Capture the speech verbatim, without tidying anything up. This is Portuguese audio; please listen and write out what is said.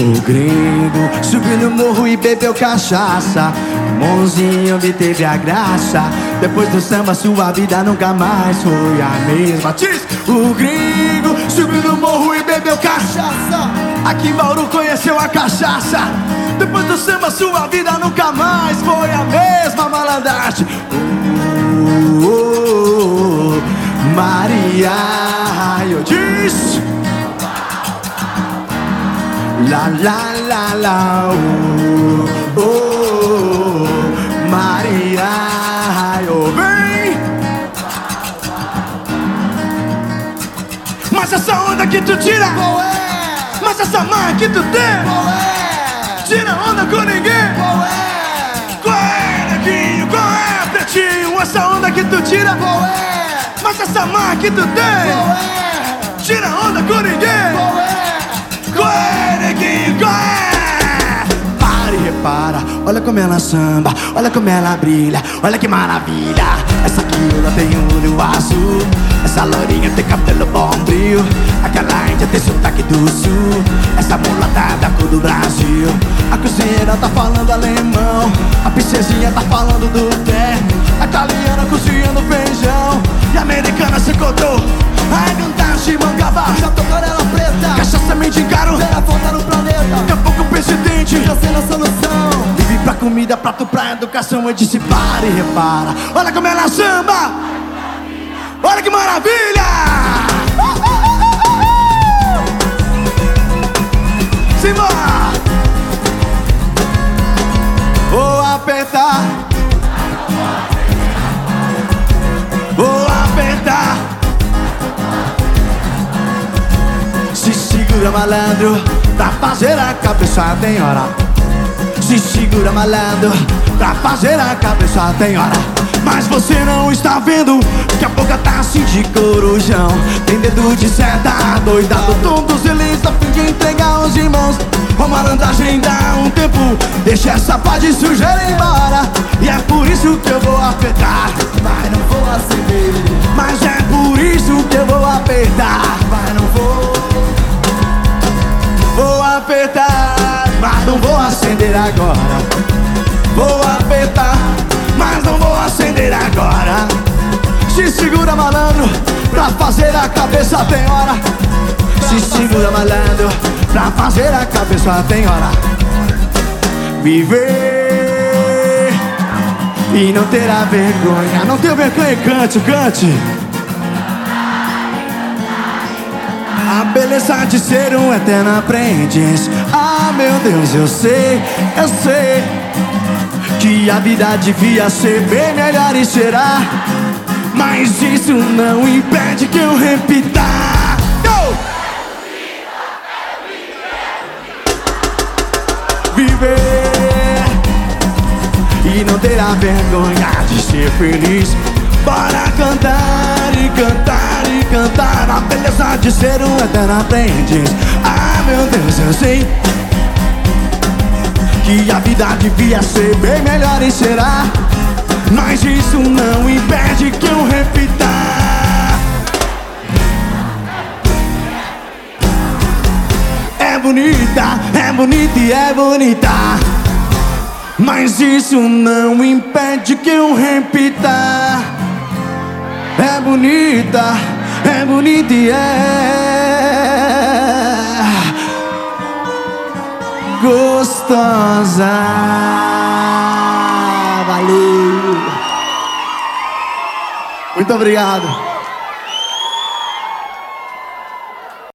O gringo subiu no morro e bebeu cachaça. Mãozinho obteve a graça. Depois do samba sua vida nunca mais foi a mesma. Diz! O gringo subiu no morro e bebeu cachaça. Aqui em Bauru conheceu a cachaça. Depois do samba sua vida nunca mais foi a mesma, malandragem. Oh, oh, oh, Maria, eu disse. La la la la, oh, oh, oh, Maria, eu vem. Mas essa onda que tu tira, qual é? Mas essa marca que tu tem, qual é? Tira onda com ninguém, qual é? Qual é, neguinho, qual é, pretinho? Essa onda que tu tira, qual é? Mas essa marca que tu tem, qual é? Tira onda com ninguém, qual é? Qual é, neguinho, qual é? Para e repara, olha como ela samba, olha como ela brilha, olha que maravilha. Essa quiula tem olho azul, essa lourinha tem cabelo bombril, aquela índia tem sotaque do sul, essa mulata da cor do Brasil. A cozinheira tá falando alemão, a princesinha tá falando do pé, a italiana cozinhando feijão e a americana se contou. Ai, não tá chimangaba, já tô canela preta, cachaça mendigaro, zero volta no planeta. Daqui a pouco o presidente já sendo a solução. Vive pra comida, prato pra educação. Eu disse para e repara, olha como ela samba, olha que maravilha. Simbora. Vou apertar, vou apertar. Se segura, malandro, pra fazer a cabeça tem hora. Se segura, malandro, pra fazer a cabeça tem hora. Mas você não está vendo que a boca tá assim de corujão. Tem dedo de seta, doidado, todos eles a fim de entregar os irmãos. A malandragem dá um tempo, deixa essa pá de sujeira embora. E é por isso que eu vou apertar, mas não vou acender. Mas é por isso que eu vou apertar, mas não vou. Vou apertar, mas não vou acender agora. Vou apertar, mas não vou acender agora. Se segura, malandro, pra fazer a cabeça tem hora. Se segura, malandro, pra fazer a cabeça tem hora. Viver e não terá vergonha. Não tenha vergonha, cante, cante. A beleza de ser um eterno aprendiz. Ah, meu Deus, eu sei, eu sei que a vida devia ser bem melhor e será. Mas isso não impede que eu repita. Go! Viver e não terá vergonha de ser feliz. Bora cantar e cantar e cantar a beleza de ser um eterno aprendiz. Ah, meu Deus, eu sei que a vida devia ser bem melhor e será. Mas isso não impede que eu repita. É bonita, é bonita e é bonita. Mas isso não impede que eu repita. É bonita, é bonita e é gostosa. Valeu. Muito obrigado.